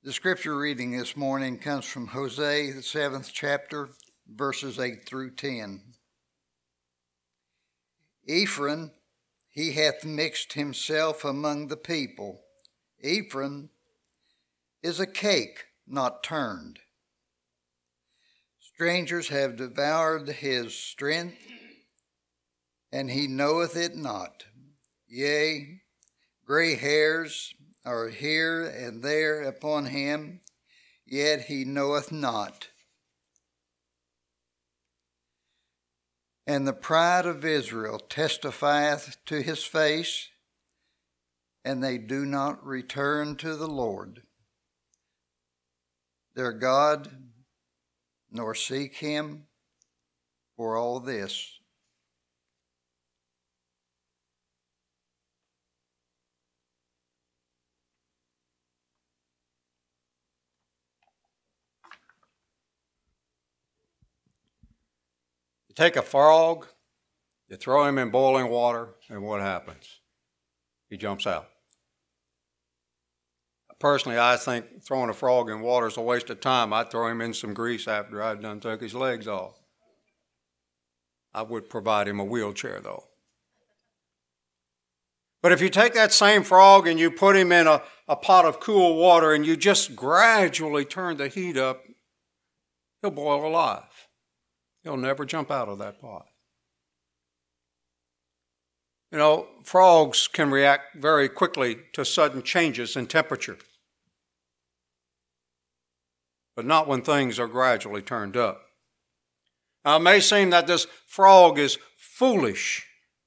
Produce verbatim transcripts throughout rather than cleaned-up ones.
The scripture reading this morning comes from Hosea, the seventh chapter, verses eight through ten. Ephraim, he hath mixed himself among the people. Ephraim is a cake not turned. Strangers have devoured his strength, and he knoweth it not. Yea, gray hairs are here and there upon him, yet he knoweth not. And the pride of Israel testifieth to his face, and they do not return to the Lord their God, nor seek him for all this. You take a frog, you throw him in boiling water, and what happens? He jumps out. Personally, I think throwing a frog in water is a waste of time. I'd throw him in some grease after I'd done took his legs off. I would provide him a wheelchair, though. But if you take that same frog and you put him in a, a pot of cool water and you just gradually turn the heat up, he'll boil alive. He'll never jump out of that pot. You know, frogs can react very quickly to sudden changes in temperature, but not when things are gradually turned up. Now, it may seem that this frog is foolish,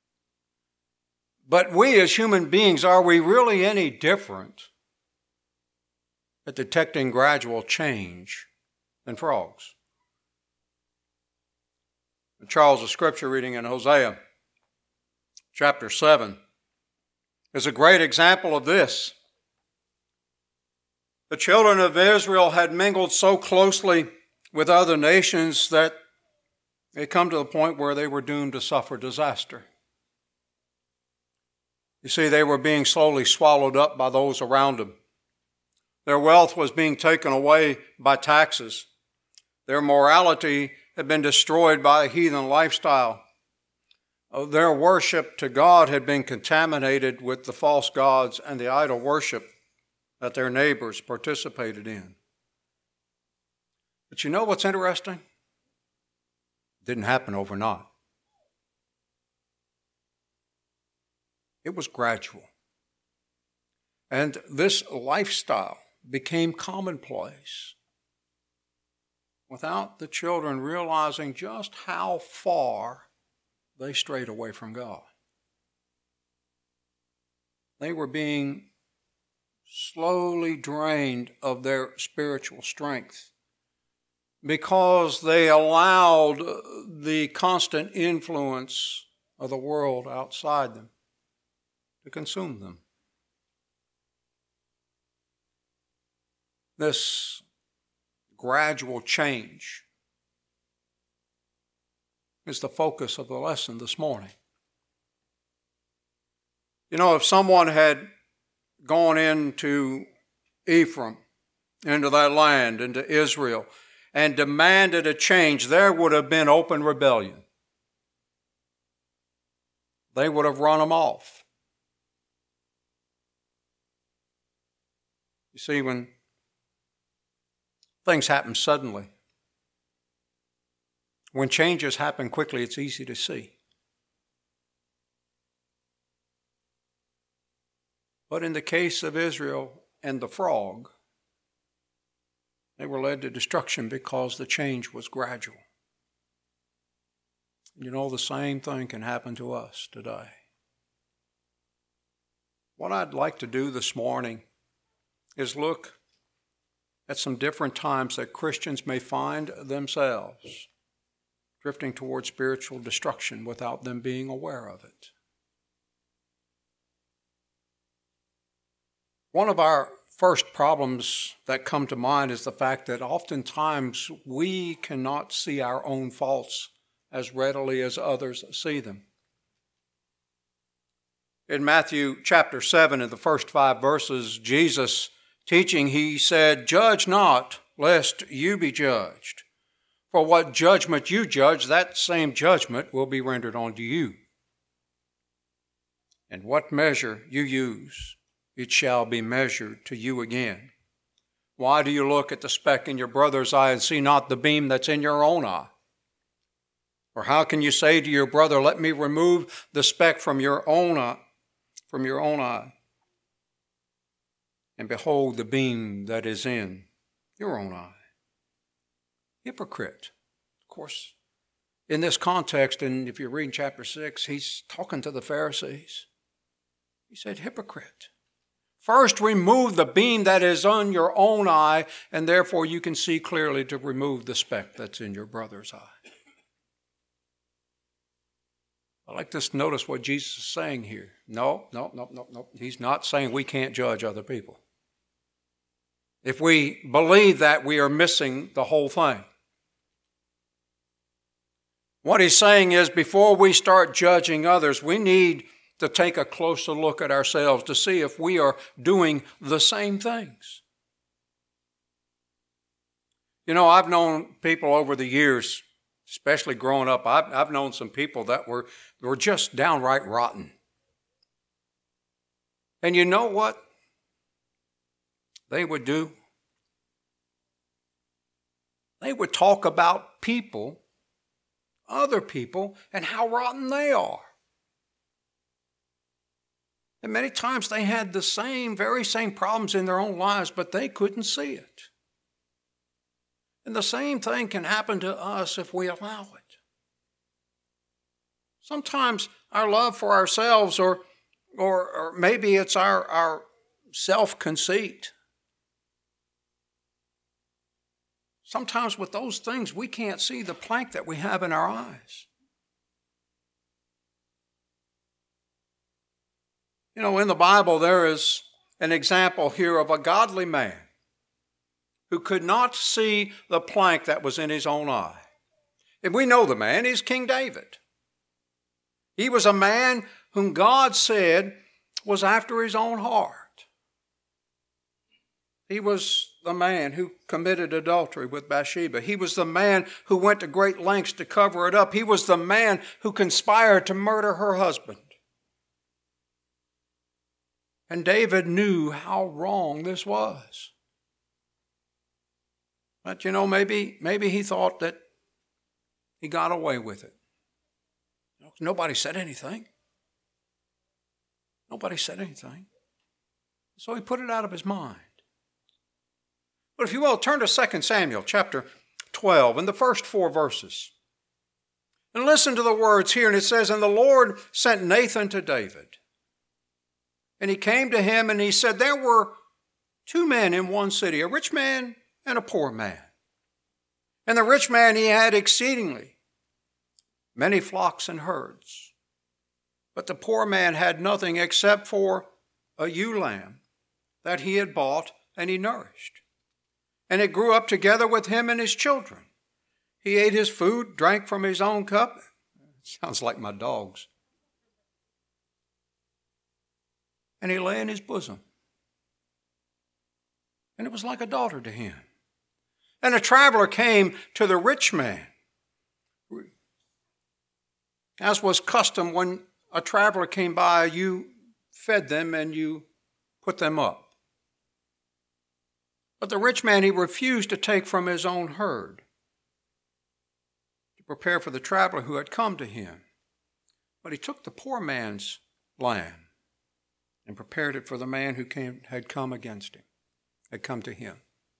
but we as human beings, are we really any different at detecting gradual change than frogs? Charles' scripture reading in Hosea chapter seven is a great example of this. The children of Israel had mingled so closely with other nations that they come to the point where they were doomed to suffer disaster. You see, they were being slowly swallowed up by those around them. Their wealth was being taken away by taxes. Their morality had been destroyed by a heathen lifestyle. Their worship to God had been contaminated with the false gods and the idol worship that their neighbors participated in. But you know what's interesting? It didn't happen overnight. It was gradual. And this lifestyle became commonplace without the children realizing just how far they strayed away from God. They were being slowly drained of their spiritual strength because they allowed the constant influence of the world outside them to consume them. This gradual change is the focus of the lesson this morning. You know, if someone had gone into Ephraim, into that land, into Israel, and demanded a change, there would have been open rebellion. They would have run them off. You see, when things happen suddenly, when changes happen quickly, it's easy to see. But in the case of Israel and the frog, they were led to destruction because the change was gradual. You know, the same thing can happen to us today. What I'd like to do this morning is look at some different times that Christians may find themselves drifting toward spiritual destruction without them being aware of it. One of our first problems that come to mind is the fact that oftentimes we cannot see our own faults as readily as others see them. In Matthew chapter seven, in the first five verses, Jesus teaching, he said, "Judge not, lest you be judged. For what judgment you judge, that same judgment will be rendered unto you. And what measure you use, it shall be measured to you again. Why do you look at the speck in your brother's eye and see not the beam that's in your own eye? Or how can you say to your brother, let me remove the speck from your own eye, from your own eye, and behold the beam that is in your own eye? Hypocrite. Of course, in this context, and if you read chapter six, he's talking to the Pharisees. He said, hypocrite. First, remove the beam that is on your own eye, and therefore you can see clearly to remove the speck that's in your brother's eye. I like to notice what Jesus is saying here. No, no, no, no, no. He's not saying we can't judge other people. If we believe that, we are missing the whole thing. What he's saying is, before we start judging others, we need to take a closer look at ourselves to see if we are doing the same things. You know, I've known people over the years, especially growing up, I've, I've known some people that were, were just downright rotten. And you know what they would do? They would talk about people, other people, and how rotten they are. And many times they had the same, very same problems in their own lives, but they couldn't see it. And the same thing can happen to us if we allow it. Sometimes our love for ourselves, or, or, or maybe it's our, our self-conceit. Sometimes with those things, we can't see the plank that we have in our eyes. You know, in the Bible, there is an example here of a godly man who could not see the plank that was in his own eye. And we know the man is King David. He was a man whom God said was after his own heart. He was the man who committed adultery with Bathsheba. He was the man who went to great lengths to cover it up. He was the man who conspired to murder her husband. And David knew how wrong this was. But you know, maybe, maybe he thought that he got away with it. Nobody said anything. Nobody said anything. So he put it out of his mind. But if you will, turn to Second Samuel chapter twelve and the first four verses. And listen to the words here. And it says, and the Lord sent Nathan to David. And he came to him and he said, there were two men in one city, a rich man and a poor man. And the rich man, he had exceedingly many flocks and herds. But the poor man had nothing except for a ewe lamb that he had bought and he nourished. And it grew up together with him and his children. He ate his food, drank from his own cup. Sounds like my dogs. And he lay in his bosom. And it was like a daughter to him. And a traveler came to the rich man, as was custom when a traveler came by, you fed them and you put them up. But the rich man, he refused to take from his own herd to prepare for the traveler who had come to him. But he took the poor man's lamb and prepared it for the man who came, had come against him, had come to him.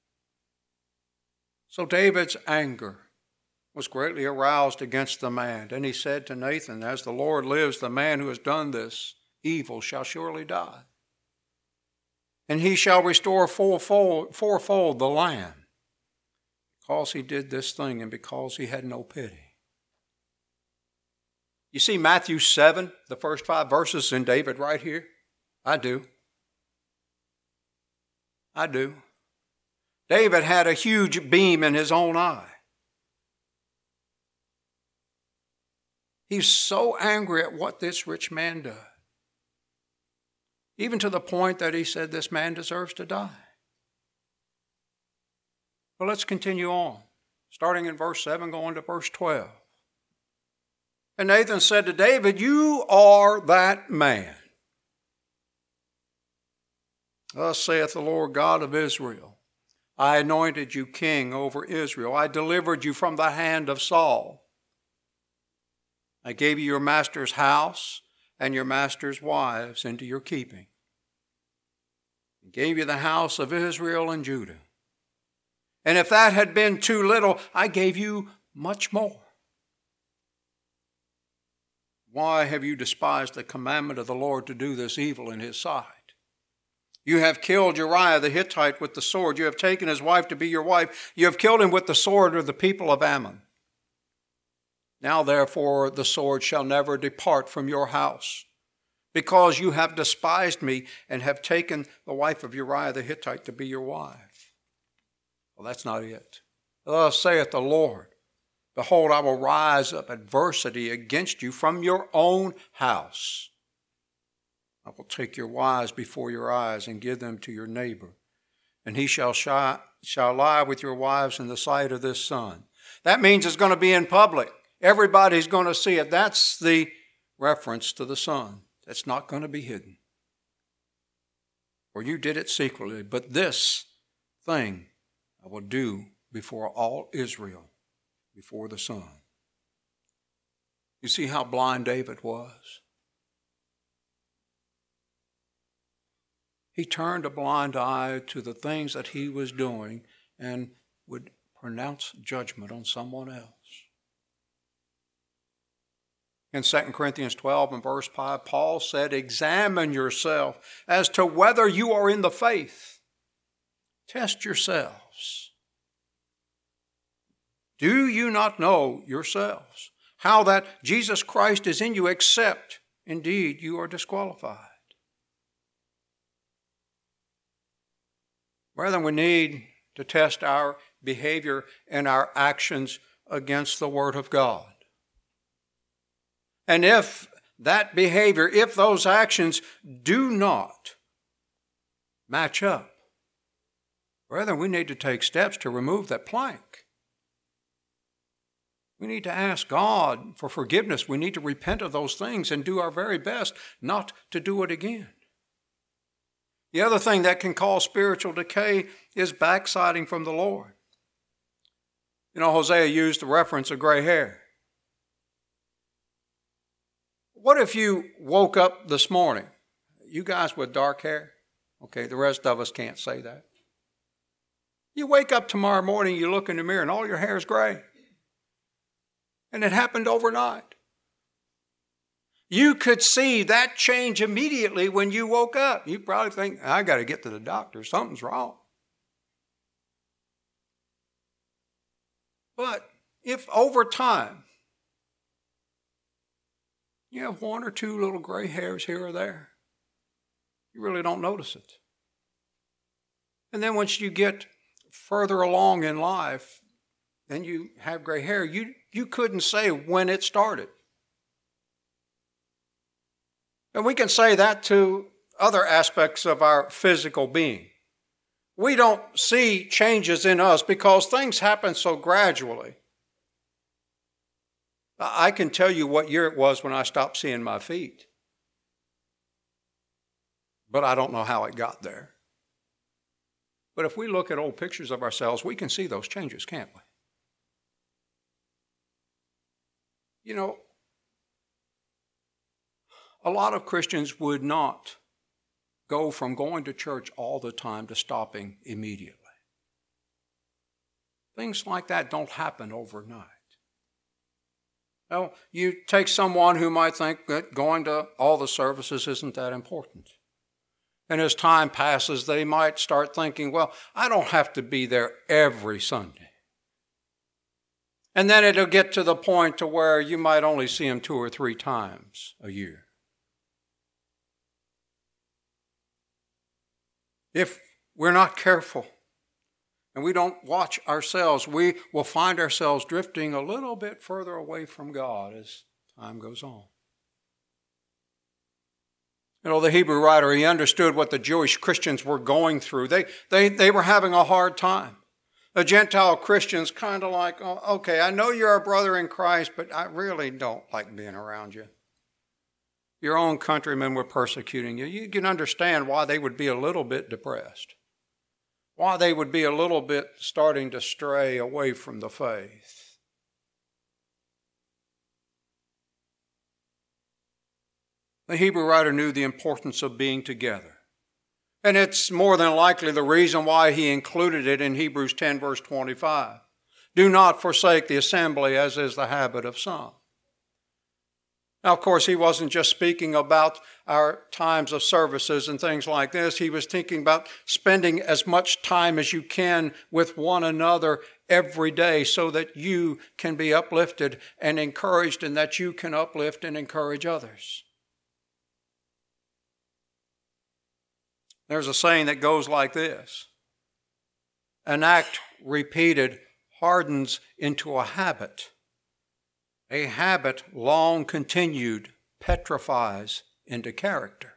So David's anger was greatly aroused against the man. And he said to Nathan, as the Lord lives, the man who has done this evil shall surely die. And he shall restore fourfold, fourfold the lamb, because he did this thing and because he had no pity. You see Matthew seven, the first five verses in David right here? I do. I do. David had a huge beam in his own eye. He's so angry at what this rich man does, even to the point that he said this man deserves to die. Well, let's continue on, starting in verse seven, going to verse twelve. And Nathan said to David, you are that man. Thus saith the Lord God of Israel, I anointed you king over Israel. I delivered you from the hand of Saul. I gave you your master's house and your master's wives into your keeping. I gave you the house of Israel and Judah. And if that had been too little, I gave you much more. Why have you despised the commandment of the Lord to do this evil in his sight? You have killed Uriah the Hittite with the sword. You have taken his wife to be your wife. You have killed him with the sword of the people of Ammon. Now therefore the sword shall never depart from your house, because you have despised me and have taken the wife of Uriah the Hittite to be your wife. Well, that's not it. Thus saith the Lord, behold, I will rise up adversity against you from your own house. I will take your wives before your eyes and give them to your neighbor, and he shall, shy, shall lie with your wives in the sight of this sun. That means it's going to be in public. Everybody's going to see it. That's the reference to the son. That's not going to be hidden. For you did it secretly, but this thing I will do before all Israel, before the sun. You see how blind David was? He turned a blind eye to the things that he was doing and would pronounce judgment on someone else. In Second Corinthians twelve and verse five, Paul said, examine yourself as to whether you are in the faith. Test yourselves. Do you not know yourselves how that Jesus Christ is in you, except indeed you are disqualified? Brethren, we need to test our behavior and our actions against the Word of God. And if that behavior, if those actions do not match up, brethren, we need to take steps to remove that plank. We need to ask God for forgiveness. We need to repent of those things and do our very best not to do it again. The other thing that can cause spiritual decay is backsliding from the Lord. You know, Hosea used the reference of gray hair. What if you woke up this morning, you guys with dark hair? Okay, the rest of us can't say that. You wake up tomorrow morning, you look in the mirror, and all your hair is gray. And it happened overnight. You could see that change immediately when you woke up. You probably think, I got to get to the doctor. Something's wrong. But if over time, you have one or two little gray hairs here or there, you really don't notice it. And then once you get further along in life, and you have gray hair, you, you couldn't say when it started. And we can say that to other aspects of our physical being. We don't see changes in us because things happen so gradually. I can tell you what year it was when I stopped seeing my feet. But I don't know how it got there. But if we look at old pictures of ourselves, we can see those changes, can't we? You know, a lot of Christians would not go from going to church all the time to stopping immediately. Things like that don't happen overnight. Now, you take someone who might think that going to all the services isn't that important. And as time passes, they might start thinking, well, I don't have to be there every Sunday. And then it'll get to the point to where you might only see them two or three times a year. If we're not careful and we don't watch ourselves, we will find ourselves drifting a little bit further away from God as time goes on. You know, the Hebrew writer, he understood what the Jewish Christians were going through. They, they, they were having a hard time. The Gentile Christians kind of like, oh, okay, I know you're a brother in Christ, but I really don't like being around you. Your own countrymen were persecuting you. You can understand why they would be a little bit depressed, why they would be a little bit starting to stray away from the faith. The Hebrew writer knew the importance of being together. And it's more than likely the reason why he included it in Hebrews ten, verse twenty-five. Do not forsake the assembly, as is the habit of some. Now, of course, he wasn't just speaking about our times of services and things like this. He was thinking about spending as much time as you can with one another every day so that you can be uplifted and encouraged, and that you can uplift and encourage others. There's a saying that goes like this: an act repeated hardens into a habit. A habit long continued petrifies into character.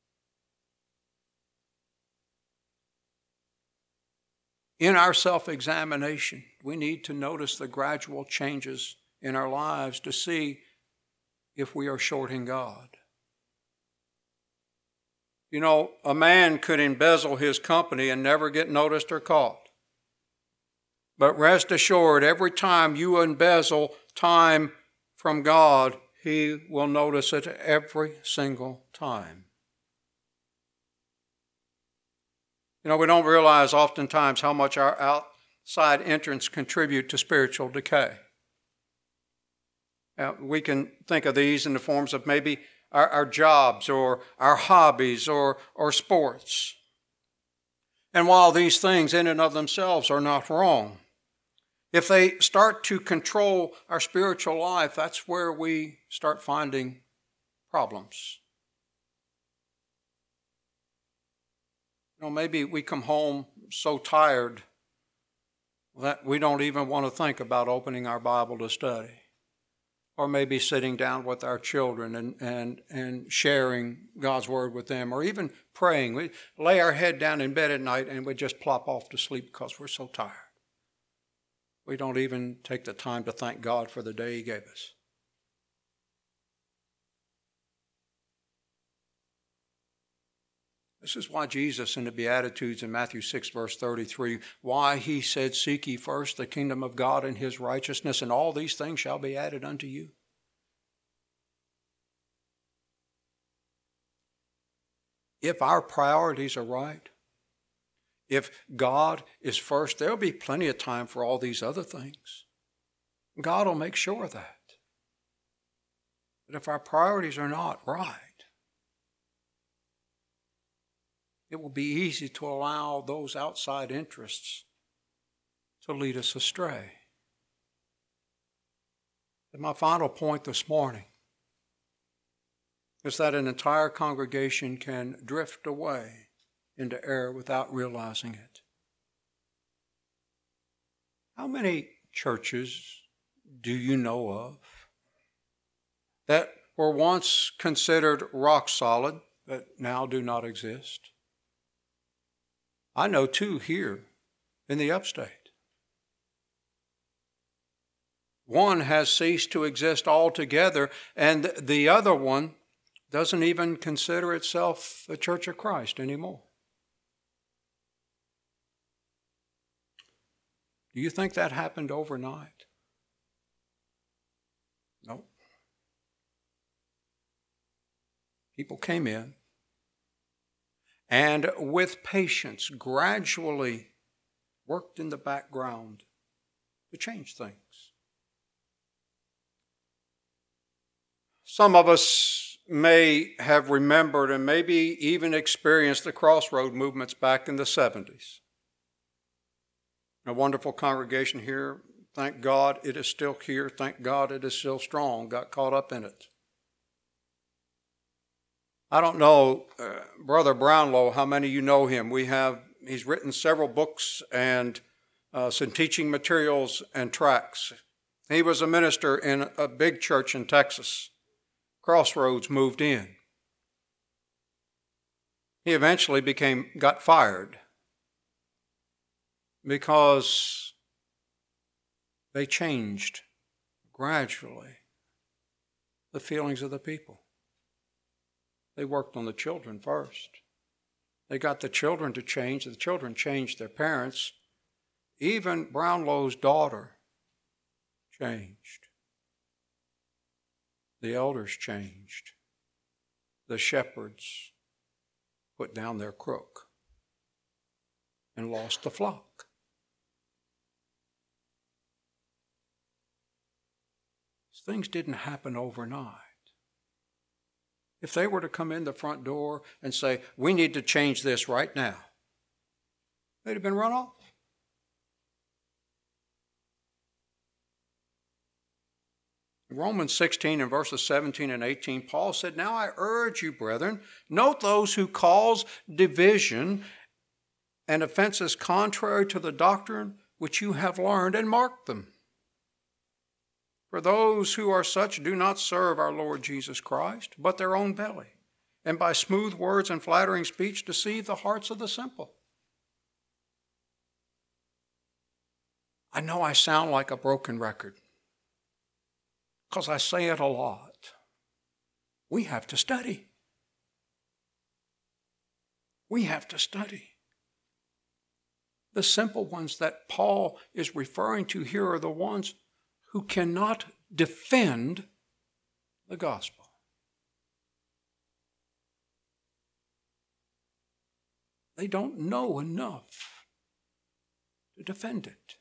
In our self-examination, we need to notice the gradual changes in our lives to see if we are shorting God. You know, a man could embezzle his company and never get noticed or caught. But rest assured, every time you embezzle time from God, He will notice it every single time. You know, we don't realize oftentimes how much our outside entrance contribute to spiritual decay. Now, we can think of these in the forms of maybe our, our jobs or our hobbies or, or sports. And while these things in and of themselves are not wrong, if they start to control our spiritual life, that's where we start finding problems. You know, maybe we come home so tired that we don't even want to think about opening our Bible to study. Or maybe sitting down with our children and, and, and sharing God's Word with them, or even praying. We lay our head down in bed at night and we just plop off to sleep because we're so tired. We don't even take the time to thank God for the day He gave us. This is why Jesus in the Beatitudes in Matthew six, verse thirty-three, why He said, seek ye first the kingdom of God and His righteousness, and all these things shall be added unto you. If our priorities are right, if God is first, there'll be plenty of time for all these other things. God will make sure of that. But if our priorities are not right, it will be easy to allow those outside interests to lead us astray. And my final point this morning is that an entire congregation can drift away into error without realizing it. How many churches do you know of that were once considered rock solid that now do not exist? I know two here in the upstate. One has ceased to exist altogether, and the other one doesn't even consider itself a Church of Christ anymore. Do you think that happened overnight? No. People came in and with patience gradually worked in the background to change things. Some of us may have remembered and maybe even experienced the Crossroad movements back in the seventies. A wonderful congregation here. Thank God it is still here. Thank God it is still strong. Got caught up in it. I don't know, uh, Brother Brownlow, how many of you know him. We have, he's written several books and uh, some teaching materials and tracts. He was a minister in a big church in Texas. Crossroads moved in. He eventually became, got fired because they changed gradually the feelings of the people. They worked on the children first. They got the children to change. The children changed their parents. Even Brownlow's daughter changed. The elders changed. The shepherds put down their crook and lost the flock. Things didn't happen overnight. If they were to come in the front door and say, we need to change this right now, they'd have been run off. In Romans sixteen and verses seventeen and eighteen, Paul said, now I urge you, brethren, note those who cause division and offenses contrary to the doctrine which you have learned, and mark them. For those who are such do not serve our Lord Jesus Christ, but their own belly, and by smooth words and flattering speech deceive the hearts of the simple. I know I sound like a broken record, because I say it a lot. We have to study. We have to study. The simple ones that Paul is referring to here are the ones who cannot defend the gospel. They don't know enough to defend it.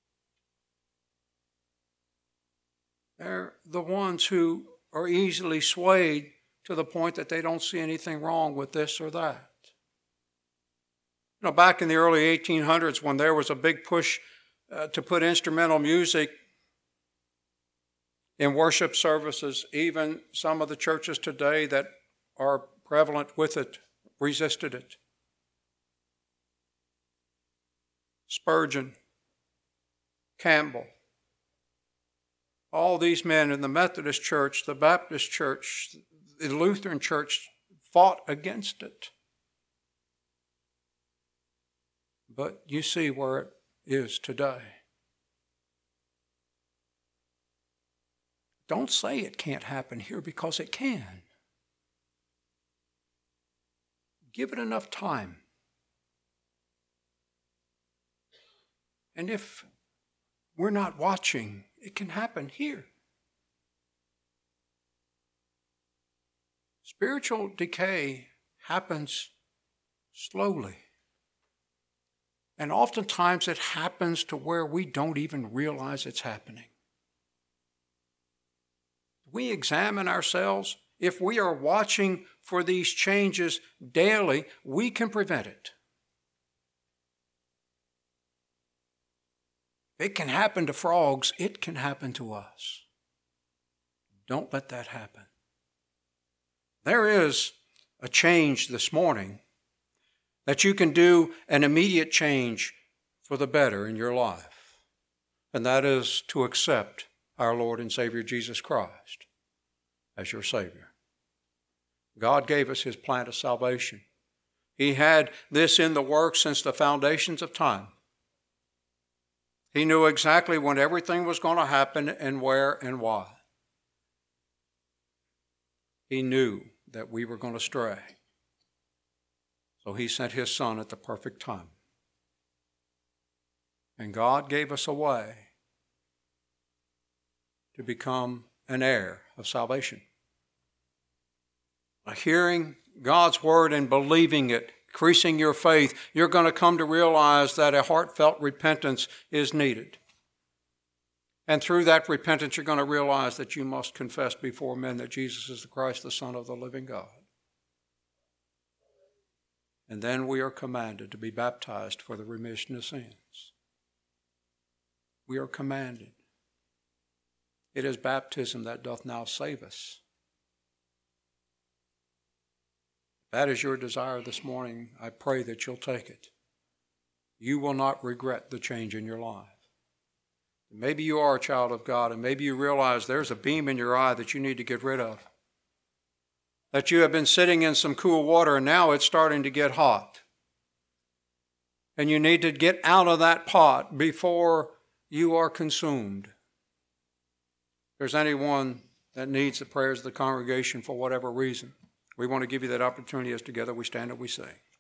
They're the ones who are easily swayed to the point that they don't see anything wrong with this or that. You know, back in the early eighteen hundreds, when there was a big push uh, to put instrumental music in worship services, even some of the churches today that are prevalent with it resisted it. Spurgeon, Campbell, all these men in the Methodist Church, the Baptist Church, the Lutheran Church fought against it. But you see where it is today. Don't say it can't happen here, because it can. Give it enough time. And if we're not watching, it can happen here. Spiritual decay happens slowly. And oftentimes it happens to where we don't even realize it's happening. We examine ourselves. If we are watching for these changes daily, we can prevent it. It can happen to frogs. It can happen to us. Don't let that happen. There is a change this morning that you can do, an immediate change for the better in your life. And that is to accept our Lord and Savior Jesus Christ as your Savior. God gave us His plan of salvation. He had this in the works since the foundations of time. He knew exactly when everything was going to happen and where and why. He knew that we were going to stray. So He sent His Son at the perfect time. And God gave us a way to become an heir of salvation. By hearing God's word and believing it, increasing your faith, you're going to come to realize that a heartfelt repentance is needed. And through that repentance, you're going to realize that you must confess before men that Jesus is the Christ, the Son of the living God. And then we are commanded to be baptized for the remission of sins. We are commanded. It is baptism that doth now save us. If that is your desire this morning, I pray that you'll take it. You will not regret the change in your life. Maybe you are a child of God, and maybe you realize there's a beam in your eye that you need to get rid of. That you have been sitting in some cool water and now it's starting to get hot. And you need to get out of that pot before you are consumed. If there's anyone that needs the prayers of the congregation for whatever reason, we want to give you that opportunity as together we stand and we say.